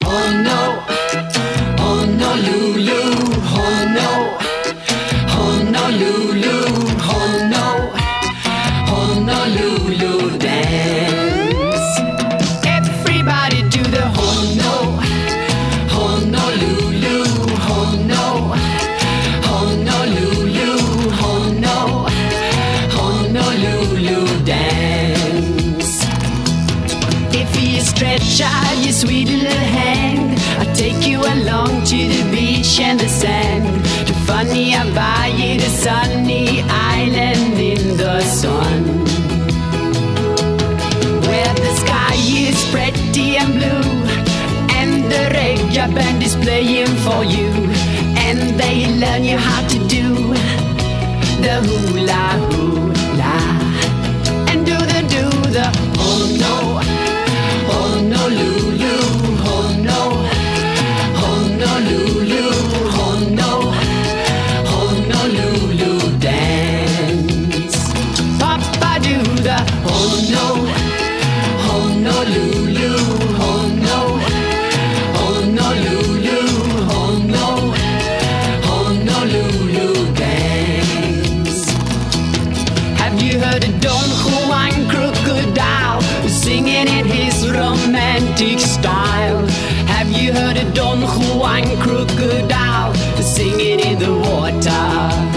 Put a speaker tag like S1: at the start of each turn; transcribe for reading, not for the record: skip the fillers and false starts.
S1: Oh no, oh no, Lulu, oh no, oh no, Lulu, oh no, oh no, Lulu dance. Everybody do the oh no, oh no, Lulu, oh no, oh no, Lulu, oh no, oh no, Lulu dance. If you stretch out your sweet little hand, I'll take you along to the beach and the sand. To funny, I'll buy you the sunny island in the sun, where the sky is pretty and blue, and the reggae band is playing for you, and they learn you how to do the hula hula, and do the oh no, oh no, Lulu, oh no, oh no, Lulu, oh no, oh no, Lulu dance. Papa do the oh no, oh no, Lulu, oh no, oh no, Lulu, oh no, oh no, Lulu dance. Have you heard of Don Juan Crocodile singing in his romantic style? Have you heard of Don Juan Crocodile singing in the water?